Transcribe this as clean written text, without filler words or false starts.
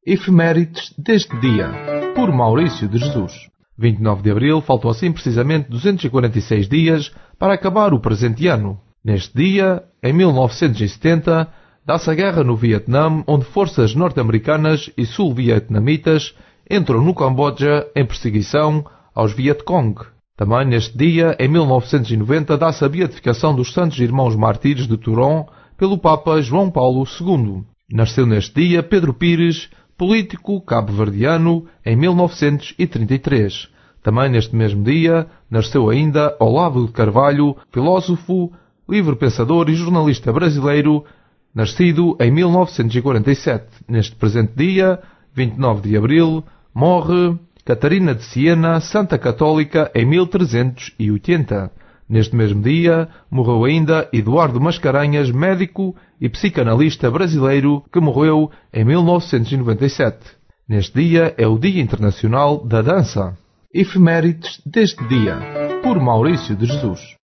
Efemérides deste dia, por Maurício de Jesus. 29 de Abril, faltam assim precisamente 246 dias para acabar o presente ano. Neste dia, em 1970, dá-se a guerra no Vietnã, onde forças norte-americanas e sul-vietnamitas entram no Camboja em perseguição aos Vietcong. Também neste dia, em 1990, dá-se a beatificação dos Santos Irmãos Mártires de Toron pelo Papa João Paulo II. Nasceu neste dia Pedro Pires, político cabo-verdiano, em 1933. Também neste mesmo dia, nasceu ainda Olavo de Carvalho, filósofo, livre-pensador e jornalista brasileiro, nascido em 1947. Neste presente dia, 29 de abril, morre Catarina de Siena, santa católica, em 1380. Neste mesmo dia, morreu ainda Eduardo Mascarenhas, médico e psicanalista brasileiro, que morreu em 1997. Neste dia é o Dia Internacional da Dança. Efemérides deste dia, por Maurício de Jesus.